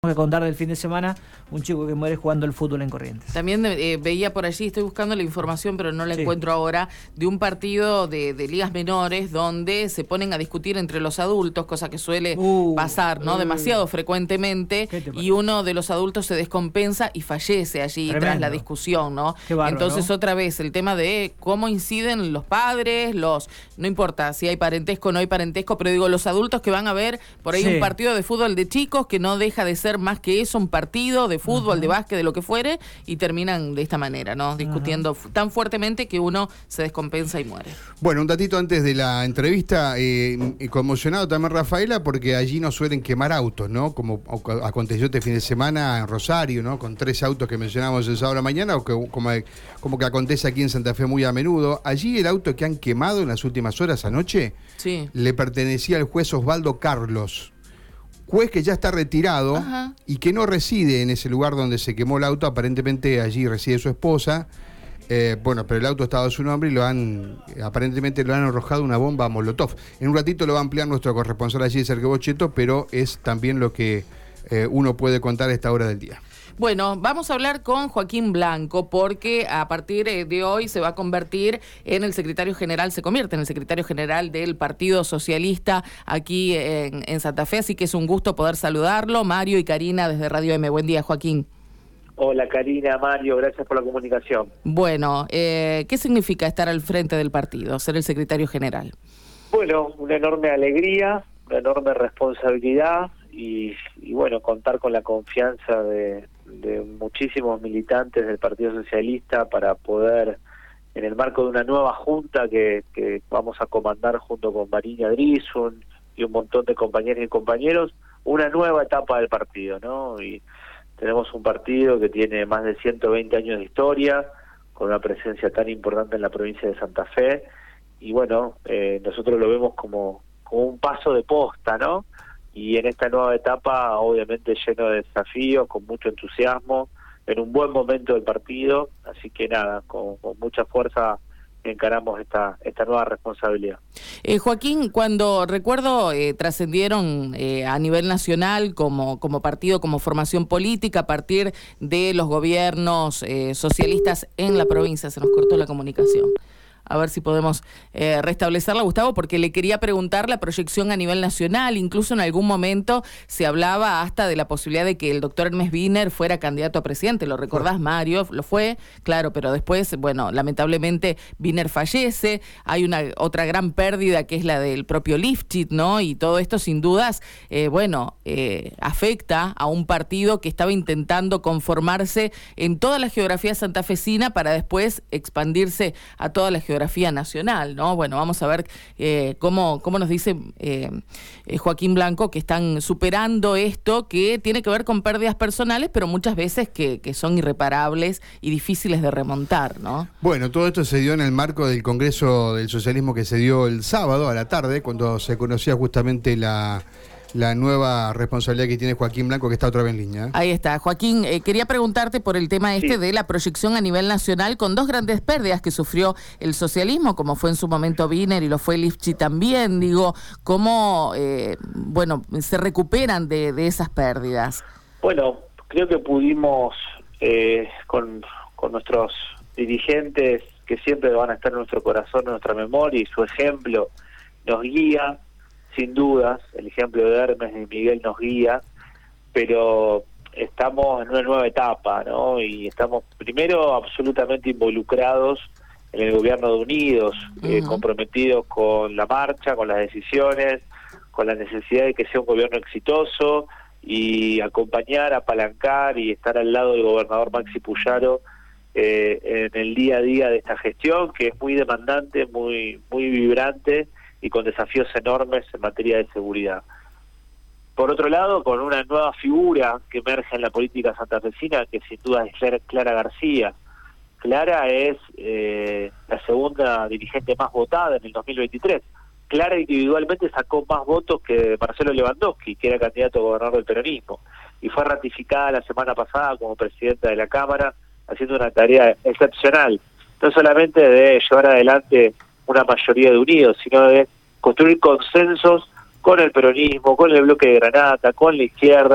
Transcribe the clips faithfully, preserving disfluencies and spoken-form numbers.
Que contar del fin de semana, un chico que muere jugando el fútbol en Corrientes. También eh, veía por allí, estoy buscando la información, pero no la sí. encuentro ahora, de un partido de, de ligas menores donde se ponen a discutir entre los adultos, cosa que suele uh, pasar, ¿no? Uh, Demasiado frecuentemente, y uno de los adultos se descompensa y fallece allí. Tremendo. Tras la discusión, ¿no? Qué bárbaro, Entonces, ¿no? Otra vez, el tema de cómo inciden los padres, los no importa si hay parentesco o no hay parentesco, pero digo, los adultos que van a ver por ahí sí. un partido de fútbol de chicos que no deja de ser más que eso, un partido de fútbol, uh-huh. de básquet, de lo que fuere, y terminan de esta manera, ¿no? Discutiendo uh-huh. tan fuertemente que uno se descompensa y muere. Bueno, un datito antes de la entrevista, eh, conmocionado también Rafaela, porque allí no suelen quemar autos, ¿no? Como aconteció este fin de semana en Rosario, ¿no? Con tres autos que mencionamos el sábado a la mañana, o que, como, como que acontece aquí en Santa Fe muy a menudo. Allí el auto que han quemado en las últimas horas anoche sí. le pertenecía al juez Osvaldo Carlos, juez que ya está retirado Ajá. y que no reside en ese lugar donde se quemó el auto. Aparentemente allí reside su esposa. Eh, bueno, pero el auto estaba a su nombre y lo han, aparentemente lo han arrojado una bomba molotov. En un ratito lo va a ampliar nuestro corresponsal allí, Sergio Bocheto, pero es también lo que eh, uno puede contar a esta hora del día. Bueno, vamos a hablar con Joaquín Blanco, porque a partir de hoy se va a convertir en el secretario general, se convierte en el secretario general del Partido Socialista aquí en, en Santa Fe, así que es un gusto poder saludarlo. Mario y Karina desde Radio M. Buen día, Joaquín. Hola Karina, Mario, gracias por la comunicación. Bueno, eh, ¿qué significa estar al frente del partido, ser el secretario general? Bueno, una enorme alegría, una enorme responsabilidad y, y bueno, contar con la confianza de... de muchísimos militantes del Partido Socialista para poder, en el marco de una nueva junta que, que vamos a comandar junto con Mariña Drisun y un montón de compañeras y compañeros, una nueva etapa del partido, ¿no? Y tenemos un partido que tiene más de ciento veinte años de historia, con una presencia tan importante en la provincia de Santa Fe, y bueno, eh, nosotros lo vemos como, como un paso de posta, ¿no? Y en esta nueva etapa, obviamente lleno de desafíos, con mucho entusiasmo, en un buen momento del partido, así que nada, con, con mucha fuerza encaramos esta esta nueva responsabilidad. Eh, Joaquín, cuando recuerdo eh, trascendieron eh, a nivel nacional como, como partido, como formación política, a partir de los gobiernos eh, socialistas en la provincia, se nos cortó la comunicación. A ver si podemos eh, restablecerla, Gustavo, porque le quería preguntar la proyección a nivel nacional. Incluso en algún momento se hablaba hasta de la posibilidad de que el doctor Hermes Wiener fuera candidato a presidente. ¿Lo recordás, Mario? Lo fue, claro, pero después, bueno, lamentablemente Wiener fallece. Hay una otra gran pérdida que es la del propio Lifchit, ¿no? Y todo esto, sin dudas, eh, bueno, eh, afecta a un partido que estaba intentando conformarse en toda la geografía santafesina para después expandirse a toda la geografía geografía nacional, ¿no? Bueno, vamos a ver eh, cómo, cómo nos dice eh, eh, Joaquín Blanco que están superando esto que tiene que ver con pérdidas personales, pero muchas veces que, que son irreparables y difíciles de remontar, ¿no? Bueno, todo esto se dio en el marco del Congreso del Socialismo que se dio el sábado a la tarde, cuando se conocía justamente la... la nueva responsabilidad que tiene Joaquín Blanco, que está otra vez en línea. Ahí está. Joaquín, eh, quería preguntarte por el tema este sí. de la proyección a nivel nacional, con dos grandes pérdidas que sufrió el socialismo, como fue en su momento Wiener y lo fue Lifchit también. Digo, ¿cómo eh, bueno se recuperan de, de esas pérdidas? Bueno, creo que pudimos, eh, con, con nuestros dirigentes, que siempre van a estar en nuestro corazón, en nuestra memoria, y su ejemplo nos guía. Sin dudas, el ejemplo de Hermes y Miguel nos guía, pero estamos en una nueva etapa, ¿no? Y estamos primero absolutamente involucrados en el gobierno de Unidos, uh-huh. eh, comprometidos con la marcha, con las decisiones, con la necesidad de que sea un gobierno exitoso y acompañar, apalancar y estar al lado del gobernador Maxi Puyaro eh, en el día a día de esta gestión, que es muy demandante, muy muy vibrante, y con desafíos enormes en materia de seguridad. Por otro lado, con una nueva figura que emerge en la política santafesina, que sin duda es Clara García. Clara es eh, la segunda dirigente más votada en el dos mil veintitrés. Clara individualmente sacó más votos que Marcelo Lewandowski, que era candidato a gobernador del peronismo, y fue ratificada la semana pasada como presidenta de la Cámara, haciendo una tarea excepcional, no solamente de llevar adelante una mayoría de Unidos, sino de construir consensos con el peronismo, con el bloque de Granata, con la izquierda,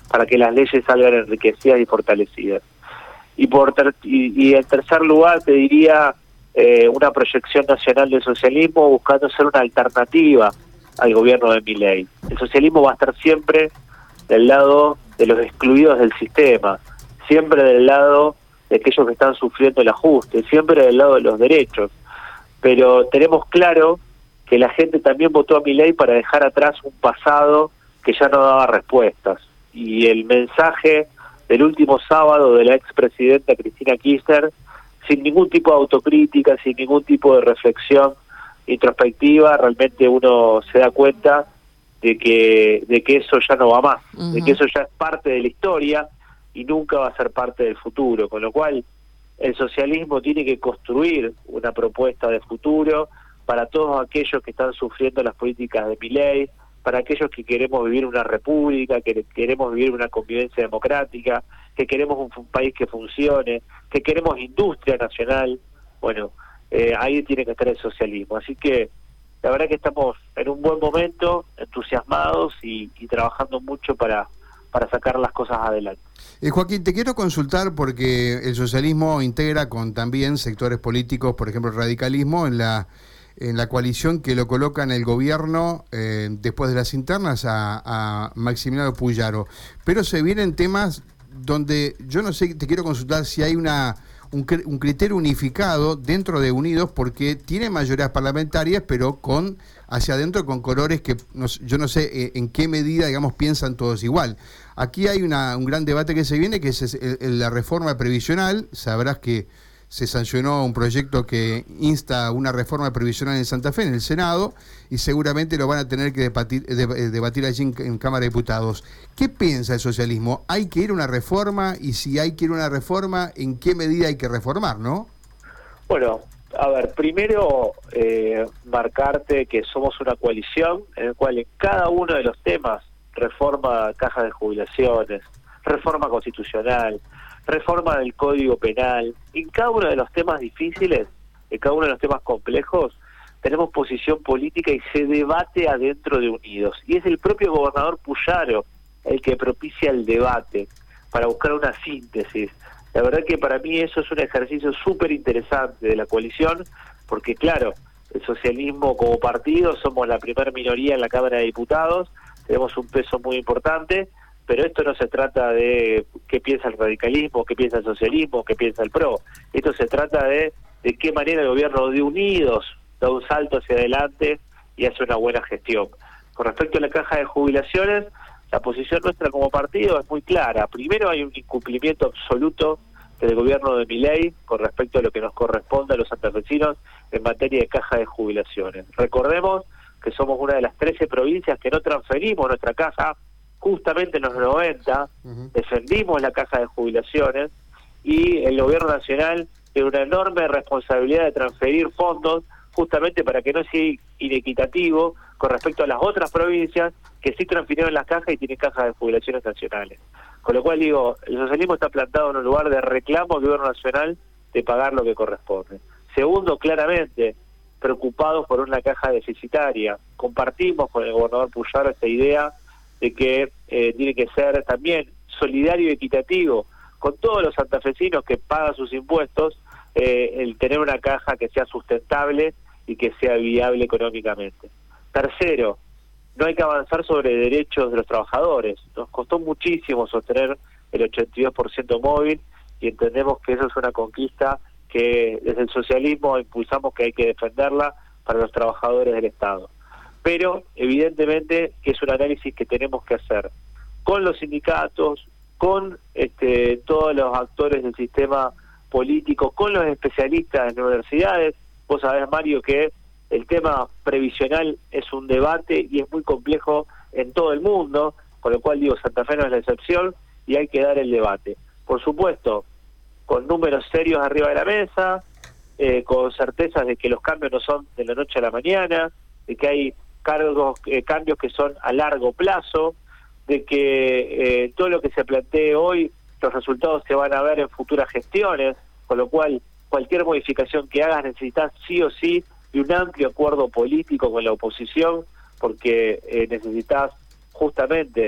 para que las leyes salgan enriquecidas y fortalecidas. Y por ter y, y en tercer lugar te diría eh, una proyección nacional del socialismo buscando ser una alternativa al gobierno de Milei. El socialismo va a estar siempre del lado de los excluidos del sistema, siempre del lado de aquellos que están sufriendo el ajuste, siempre del lado de los derechos. Pero tenemos claro que la gente también votó a Milei para dejar atrás un pasado que ya no daba respuestas. Y el mensaje del último sábado de la expresidenta Cristina Kirchner, sin ningún tipo de autocrítica, sin ningún tipo de reflexión introspectiva, realmente uno se da cuenta de que de que eso ya no va más, uh-huh. de que eso ya es parte de la historia y nunca va a ser parte del futuro, con lo cual el socialismo tiene que construir una propuesta de futuro para todos aquellos que están sufriendo las políticas de Milei, para aquellos que queremos vivir una república, que queremos vivir una convivencia democrática, que queremos un, un país que funcione, que queremos industria nacional. Bueno, eh, ahí tiene que estar el socialismo. Así que la verdad que estamos en un buen momento, entusiasmados y, y trabajando mucho para, para sacar las cosas adelante. Eh, Joaquín, te quiero consultar porque el socialismo integra con también sectores políticos, por ejemplo el radicalismo, en la en la coalición que lo coloca en el gobierno eh, después de las internas a, a Maximiliano Puyaro. Pero se vienen temas donde yo no sé, te quiero consultar si hay una un, un criterio unificado dentro de Unidos, porque tiene mayorías parlamentarias, pero con hacia adentro con colores que no, yo no sé eh, en qué medida, digamos, piensan todos igual. Aquí hay una, un gran debate que se viene, que es el, el, la reforma previsional. Sabrás que se sancionó un proyecto que insta una reforma previsional en Santa Fe, en el Senado, y seguramente lo van a tener que debatir, debatir allí en, en Cámara de Diputados. ¿Qué piensa el socialismo? ¿Hay que ir a una reforma? Y si hay que ir a una reforma, ¿en qué medida hay que reformar, no? Bueno, a ver, primero eh, marcarte que somos una coalición en la cual en cada uno de los temas, reforma caja de jubilaciones, reforma constitucional, reforma del Código Penal, en cada uno de los temas difíciles, en cada uno de los temas complejos, tenemos posición política y se debate adentro de Unidos. Y es el propio gobernador Puyaro el que propicia el debate para buscar una síntesis. La verdad que para mí eso es un ejercicio súper interesante de la coalición, porque claro, el socialismo como partido somos la primera minoría en la Cámara de Diputados, tenemos un peso muy importante, pero esto no se trata de qué piensa el radicalismo, qué piensa el socialismo, qué piensa el PRO. Esto se trata de de qué manera el gobierno de Unidos da un salto hacia adelante y hace una buena gestión. Con respecto a la caja de jubilaciones, la posición nuestra como partido es muy clara. Primero, hay un incumplimiento absoluto del gobierno de Milei con respecto a lo que nos corresponde a los santafesinos en materia de caja de jubilaciones. Recordemos que somos una de las trece provincias que no transferimos nuestra caja justamente en los noventa, uh-huh. defendimos la caja de jubilaciones y el gobierno nacional tiene una enorme responsabilidad de transferir fondos justamente para que no sea inequitativo con respecto a las otras provincias que sí transfirieron las cajas y tienen cajas de jubilaciones nacionales. Con lo cual digo, el socialismo está plantado en un lugar de reclamo al gobierno nacional de pagar lo que corresponde. Segundo, claramente, preocupados por una caja deficitaria. Compartimos con el gobernador Puyaro esta idea de que eh, tiene que ser también solidario y equitativo con todos los santafesinos que pagan sus impuestos, eh, el tener una caja que sea sustentable y que sea viable económicamente. Tercero, no hay que avanzar sobre derechos de los trabajadores. Nos costó muchísimo sostener el ochenta y dos por ciento móvil y entendemos que eso es una conquista que desde el socialismo impulsamos que hay que defenderla para los trabajadores del Estado. Pero evidentemente que es un análisis que tenemos que hacer con los sindicatos, con este, todos los actores del sistema político, con los especialistas en las universidades. Vos sabés, Mario, que el tema previsional es un debate y es muy complejo en todo el mundo, con lo cual digo, Santa Fe no es la excepción y hay que dar el debate. Por supuesto, con números serios arriba de la mesa, eh, con certezas de que los cambios no son de la noche a la mañana, de que hay cargos, eh, cambios que son a largo plazo, de que eh, todo lo que se plantee hoy, los resultados se van a ver en futuras gestiones, con lo cual cualquier modificación que hagas necesitas sí o sí de un amplio acuerdo político con la oposición, porque eh, necesitas justamente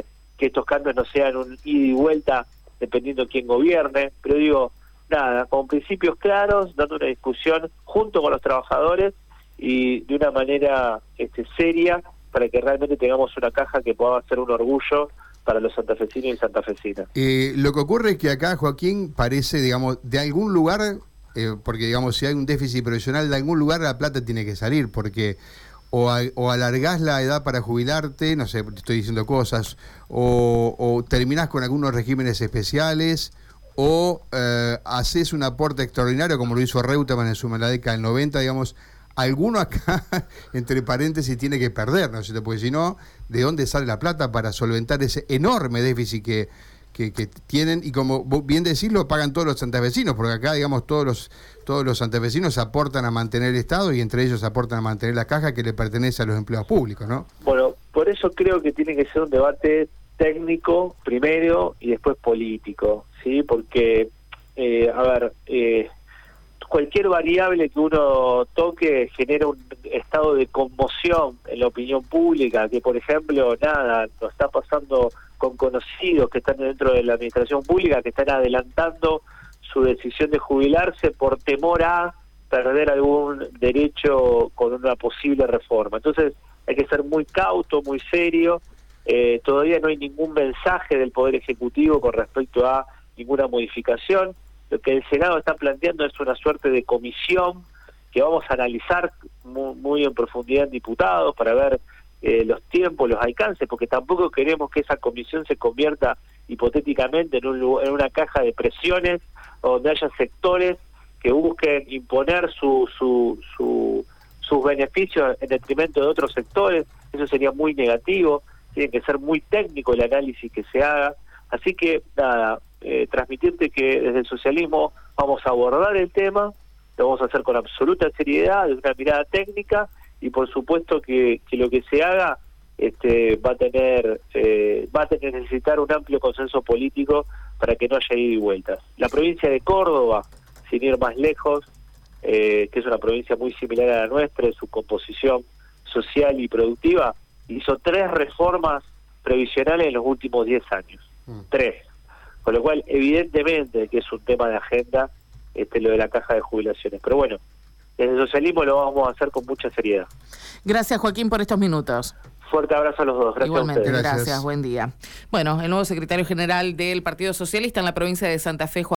que estos cambios no sean un ida y vuelta dependiendo quién gobierne, pero digo, nada, con principios claros, dando una discusión junto con los trabajadores y de una manera este, seria para que realmente tengamos una caja que pueda ser un orgullo para los santafesinos y santafesinas. Eh, lo que ocurre es que acá, Joaquín, parece, digamos, de algún lugar, eh, porque digamos, si hay un déficit profesional, de algún lugar la plata tiene que salir, porque o, a, o alargás la edad para jubilarte, no sé, te estoy diciendo cosas, o, o terminás con algunos regímenes especiales, o eh, haces un aporte extraordinario, como lo hizo Reutemann en, su, en la década del noventa, digamos. Alguno acá, entre paréntesis, tiene que perder, ¿no es cierto? Porque si no, ¿de dónde sale la plata para solventar ese enorme déficit que, que, que tienen? Y como bien decís, lo pagan todos los santafesinos, porque acá, digamos, todos los todos los santafesinos aportan a mantener el Estado y entre ellos aportan a mantener la caja que le pertenece a los empleados públicos, ¿no? Bueno, por eso creo que tiene que ser un debate técnico primero y después político, ¿sí? Porque, eh, a ver... Eh, cualquier variable que uno toque genera un estado de conmoción en la opinión pública, que por ejemplo, nada, nos está pasando con conocidos que están dentro de la administración pública, que están adelantando su decisión de jubilarse por temor a perder algún derecho con una posible reforma. Entonces hay que ser muy cauto, muy serio, eh, todavía no hay ningún mensaje del Poder Ejecutivo con respecto a ninguna modificación. Lo que el Senado está planteando es una suerte de comisión que vamos a analizar muy, muy en profundidad en diputados para ver eh, los tiempos, los alcances, porque tampoco queremos que esa comisión se convierta hipotéticamente en, un, en una caja de presiones donde haya sectores que busquen imponer su, su, su, sus beneficios en detrimento de otros sectores. Eso sería muy negativo, tiene que ser muy técnico el análisis que se haga. Así que, nada, eh, transmitirte que desde el socialismo vamos a abordar el tema, lo vamos a hacer con absoluta seriedad, de una mirada técnica, y por supuesto que, que lo que se haga este, va a tener eh, va a tener, necesitar un amplio consenso político para que no haya ida y vueltas. La provincia de Córdoba, sin ir más lejos, eh, que es una provincia muy similar a la nuestra en su composición social y productiva, hizo tres reformas previsionales en los últimos diez años. Tres. Con lo cual, evidentemente que es un tema de agenda este lo de la caja de jubilaciones. Pero bueno, desde el socialismo lo vamos a hacer con mucha seriedad. Gracias, Joaquín, por estos minutos. Fuerte abrazo a los dos. Gracias. Igualmente, a ustedes. gracias. Gracias. Buen día. Bueno, el nuevo secretario general del Partido Socialista en la provincia de Santa Fe,